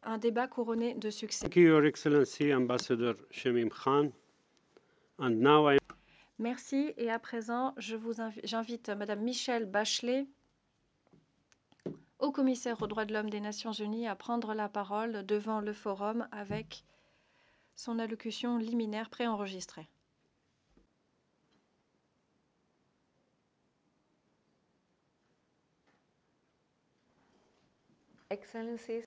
un débat couronné de succès. Thank you, Your Excellency, Ambassador Shamim Khan. And now I... Merci. Et à présent, j'invite Madame Michelle Bachelet, haut commissaire aux droits de l'homme des Nations Unies, à prendre la parole devant le forum avec son allocution liminaire préenregistrée. Excellencies,